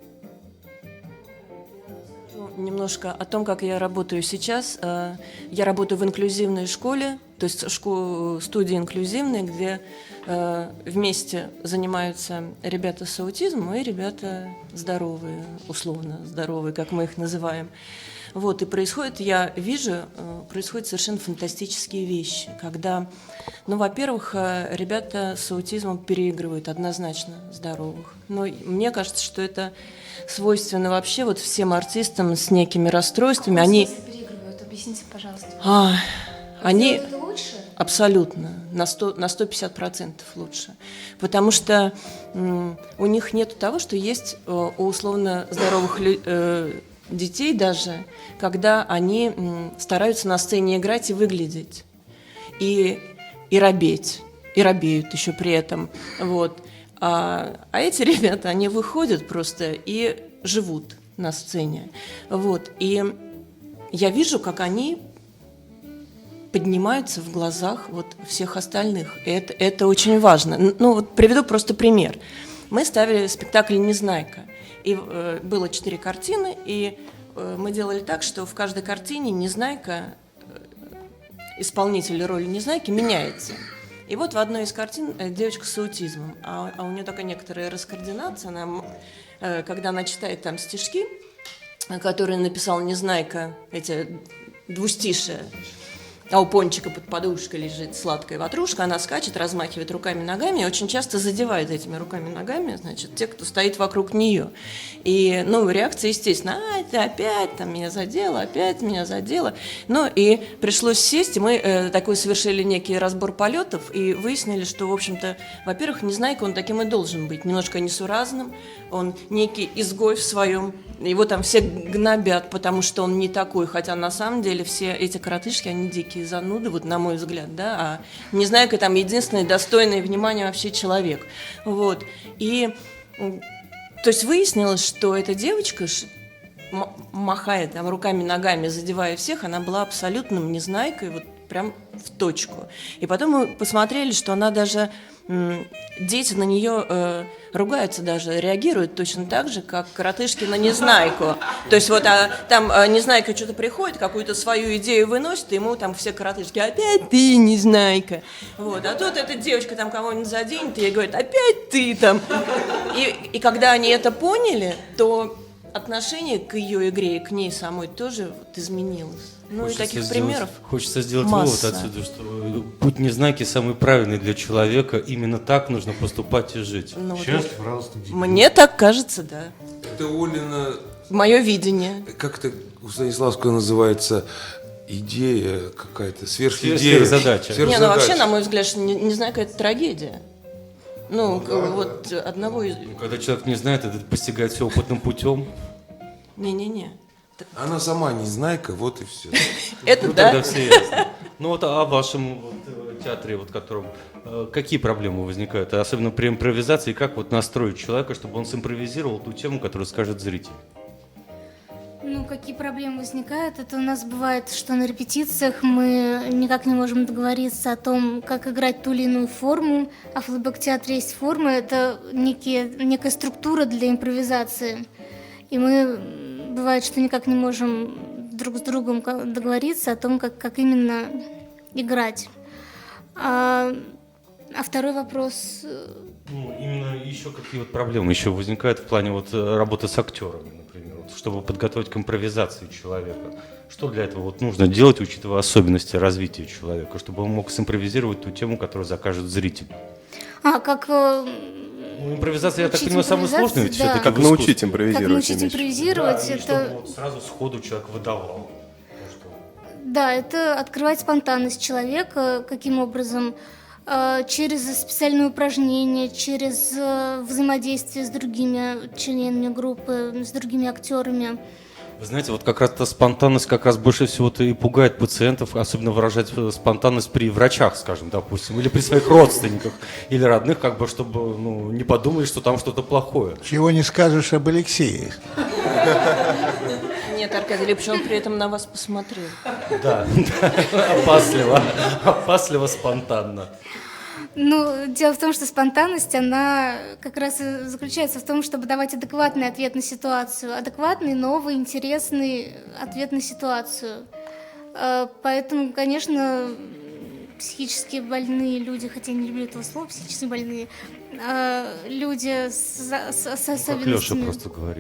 Немножко о том, как я работаю сейчас. Я работаю в инклюзивной школе, то есть студии инклюзивные, где вместе занимаются ребята с аутизмом и ребята здоровые, условно здоровые, как мы их называем. Вот, и происходит, я вижу, происходят совершенно фантастические вещи, когда, ну, во-первых, ребята с аутизмом переигрывают однозначно здоровых. Но мне кажется, что это свойственно вообще вот всем артистам с некими расстройствами. Они переигрывают? Объясните, пожалуйста. Они лучше? Абсолютно, на 150% лучше. Потому что у них нет того, что есть у условно здоровых детей даже, когда они стараются на сцене играть и выглядеть, и робеть. и робеют еще при этом. Вот. А эти ребята, они выходят просто и живут на сцене. Вот. И я вижу, как они поднимаются в глазах вот всех остальных. И это очень важно. Ну, вот приведу просто пример. Мы ставили спектакль «Незнайка». И было 4 картины, и мы делали так, что в каждой картине Незнайка, исполнитель роли Незнайки, меняется. И вот в одной из картин девочка с аутизмом, а у нее такая некоторая раскоординация, она, когда она читает там стишки, которые написал Незнайка, эти двустишие, а у Пончика под подушкой лежит сладкая ватрушка, она скачет, размахивает руками, ногами, и очень часто задевает этими руками, ногами, значит, те, кто стоит вокруг нее. И, ну, реакция, естественно, ты опять там меня задела, опять меня задела. Ну, и пришлось сесть, и мы такой совершили некий разбор полетов, и выяснили, что, в общем-то, во-первых, Незнайка, он таким и должен быть, немножко несуразным, он некий изгой в своем, его там все гнобят, потому что он не такой, хотя на самом деле все эти коротышки, они дикие зануды, вот на мой взгляд, да, а Незнайка там единственный достойный внимания вообще человек, вот, и, то есть выяснилось, что эта девочка, махая там руками, ногами, задевая всех, она была абсолютным Незнайкой, вот прям в точку, и потом мы посмотрели, что она даже, дети на нее ругаются даже, реагируют точно так же, как коротышки на Незнайку. То есть вот там Незнайка что-то приходит, какую-то свою идею выносит, и ему там все коротышки: опять ты, Незнайка. Вот. А тут эта девочка там кого-нибудь заденет, и ей говорит: опять ты там. И когда они это поняли, то отношение к ее игре и к ней самой тоже вот изменилось. Ну хочется и таких примеров хочется сделать масса. вывод отсюда, что путь Незнайки самый правильный для человека. Именно так нужно поступать и жить. Ну, Счастлив, радостный день. Мне так кажется, да. Это Олина... Мое видение. Как это у Станиславского называется? Идея какая-то, сверхидея. Сверхзадача. Не, ну вообще, на мой взгляд, Незнайка — это трагедия. Ну, вот одного из... Когда человек не знает, это постигает все опытным путем. Не-не-не. Она сама Незнайка, вот и все. Это ну, да. Тогда все ясно. Ну вот о вашем театре, вот, котором, какие проблемы возникают, особенно при импровизации, как вот настроить человека, чтобы он симпровизировал ту тему, которую скажет зритель? Ну, какие проблемы возникают? Это у нас бывает, что на репетициях мы никак не можем договориться о том, как играть ту или иную форму. А в флэшбэк-театре есть форма, это некая структура для импровизации. И мы, бывает, что никак не можем друг с другом договориться о том, как именно играть. А второй вопрос... Ну, именно еще какие вот проблемы еще возникают в плане вот работы с актерами, например, вот, чтобы подготовить к импровизации человека. Что для этого вот нужно делать, учитывая особенности развития человека, чтобы он мог симпровизировать ту тему, которую закажет зритель? Ну, импровизация, я так понимаю, самое сложное, ведь да. это как научить импровизировать. Как научить импровизировать, да, это... чтобы вот сразу сходу человек выдавал. Да, это открывать спонтанность человека, каким образом... через специальные упражнения, через взаимодействие с другими членами группы, с другими актерами. Вы знаете, вот как раз эта спонтанность как раз больше всего-то и пугает пациентов, особенно выражать спонтанность при врачах, скажем, допустим, или при своих родственниках, или родных, как бы, чтобы не подумали, что там что-то плохое. Чего не скажешь об Алексее. Нет, Аркадий Леопольевич, он при этом на вас посмотрел. Да, опасливо, спонтанно. Ну, дело в том, что спонтанность, она как раз и заключается в том, чтобы давать адекватный ответ на ситуацию. Адекватный, новый, интересный ответ на ситуацию. Поэтому, конечно, психически больные люди, хотя я не люблю этого слова, психически больные, люди с особенностями... Как Леша просто говорить.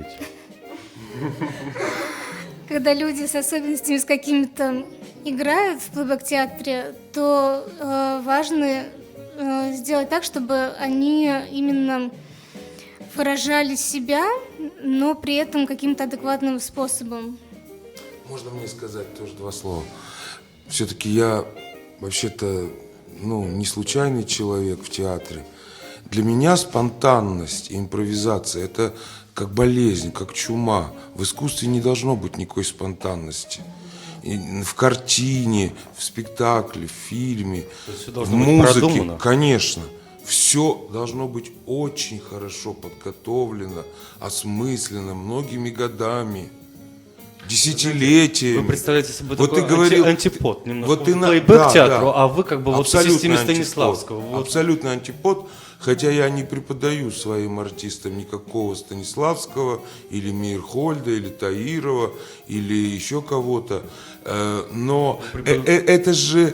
Когда люди с особенностями с какими-то играют в плейбэк-театре, то важно сделать так, чтобы они именно выражали себя, но при этом каким-то адекватным способом. Можно мне сказать тоже 2 слова? Все-таки я вообще-то не случайный человек в театре. Для меня спонтанность и импровизация – это как болезнь, как чума. В искусстве не должно быть никакой спонтанности. в картине, в спектакле, в фильме, всё в должно быть музыке. продумано? Конечно. Все должно быть очень хорошо подготовлено, осмысленно, многими годами, десятилетиями. Вы представляете собой вот такой ты говорил, антипод немножко. вот ты плейбэк театру, а вы как бы вот в абсолютно системе антипод, Станиславского. Вот. Абсолютно антипод, хотя я не преподаю своим артистам никакого Станиславского, или Мейерхольда, или Таирова, или еще кого-то. Но это же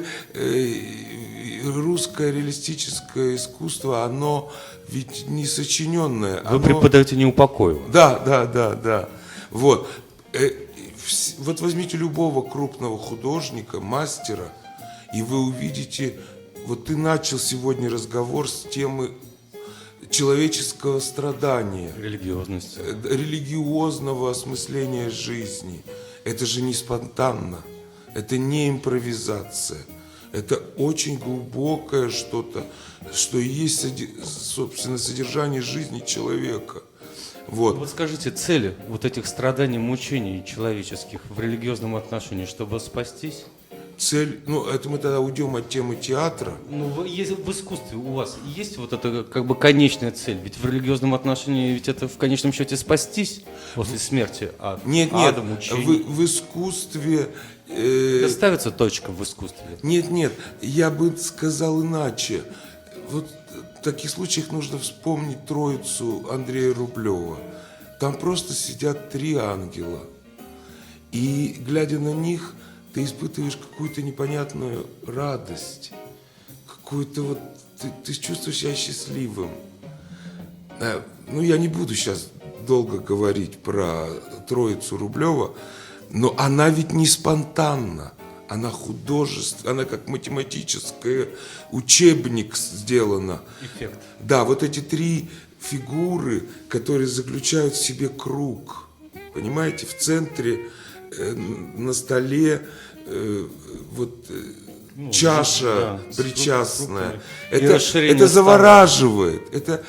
русское реалистическое искусство, оно ведь не сочиненное. Вы преподаете Неупокоева. Да. Вот. Вот возьмите любого крупного художника, мастера, и вы увидите, вот ты начал сегодня разговор с темы человеческого страдания. Религиозности. Религиозного осмысления жизни. Это же не спонтанно, это не импровизация. Это очень глубокое что-то, что есть, собственно, содержание жизни человека. Вот скажите, цели вот этих страданий, мучений человеческих в религиозном отношении, чтобы спастись? Цель, это мы тогда уйдем от темы театра. В искусстве у вас есть вот эта как бы конечная цель? Ведь в религиозном отношении ведь это в конечном счете спастись после смерти от ада, мучений. В искусстве... Ставится точка в искусстве? Нет, я бы сказал иначе. Вот в таких случаях нужно вспомнить Троицу Андрея Рублева. Там просто сидят 3 ангела. И, глядя на них, ты испытываешь какую-то непонятную радость. Какую-то вот... Ты чувствуешь себя счастливым. Я не буду сейчас долго говорить про Троицу Рублева, но она ведь не спонтанна. Она художественная, она как математическая, учебник сделана. Эффект. Да, вот эти 3 фигуры, которые заключают в себе круг. Понимаете, в центре на столе чаша причастная. Это завораживает.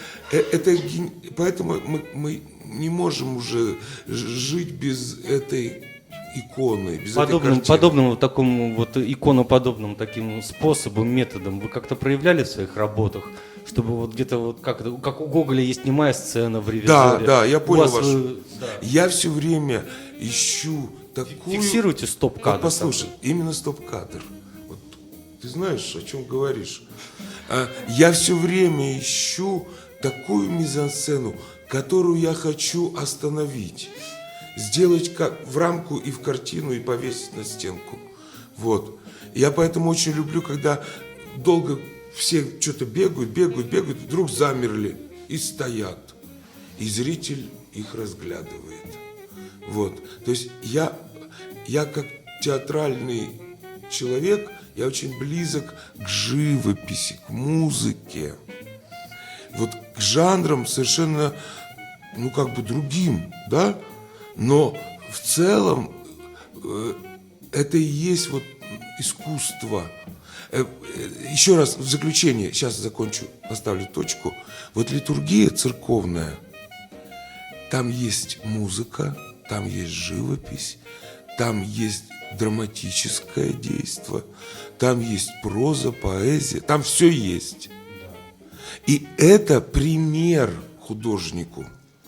Поэтому мы не можем уже жить без этой иконы, без этой картины. Подобным такому вот иконоподобным таким способом, методом вы как-то проявляли в своих работах, чтобы вот где-то вот как у Гоголя есть немая сцена в ревизоре. Да, я понял вас. Я все время ищу такую... Фиксируйте стоп-кадр. Вот послушай, именно стоп-кадр. Вот, ты знаешь, о чем говоришь. Я все время ищу такую мизансцену, которую я хочу остановить. Сделать как в рамку и в картину, и повесить на стенку. Вот. Я поэтому очень люблю, когда долго все что-то бегают, вдруг замерли и стоят. И зритель их разглядывает. Вот. То есть я как театральный человек, я очень близок к живописи, к музыке. Вот к жанрам совершенно, другим, да? Но в целом это и есть вот искусство. Еще раз в заключение, сейчас закончу, поставлю точку. Вот литургия церковная, там есть музыка, там есть живопись, там есть драматическое действо, там есть проза, поэзия, там все есть. И это пример художнику.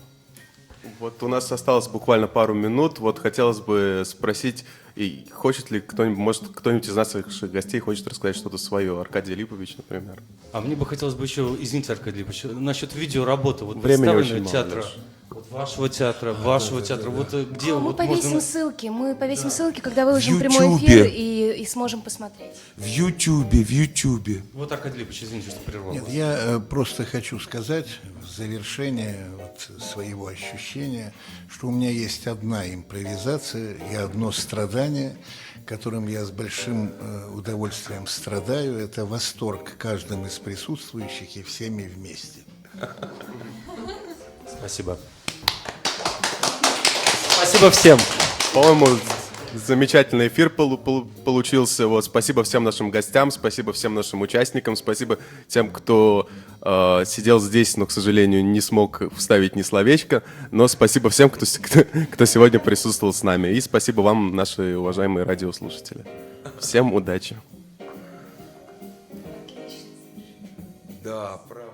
Вот у нас осталось буквально пару минут. Вот хотелось бы спросить, и хочет ли кто-нибудь из наших гостей хочет рассказать что-то свое? Аркадий Липович, например. А мне бы хотелось бы еще, извините, Аркадий Липович, насчет видеоработы, вот Времени представленного театра, вот вашего театра, вот где мы вот повесим можно... ссылки, когда выложим прямой эфир и сможем посмотреть. В Ютубе. Вот, Аркадий Липович, извините, что прервал вас. Я просто хочу сказать в завершение своего ощущения, что у меня есть одна импровизация и одно страдание, которым я с большим удовольствием страдаю. Это восторг каждым из присутствующих и всеми вместе. Спасибо. Спасибо всем. По-моему, Замечательный эфир получился. Вот, спасибо всем нашим гостям, спасибо всем нашим участникам, спасибо тем, кто сидел здесь, но, к сожалению, не смог вставить ни словечко. Но спасибо всем, кто сегодня присутствовал с нами. И спасибо вам, наши уважаемые радиослушатели. Всем удачи. Да, правильно.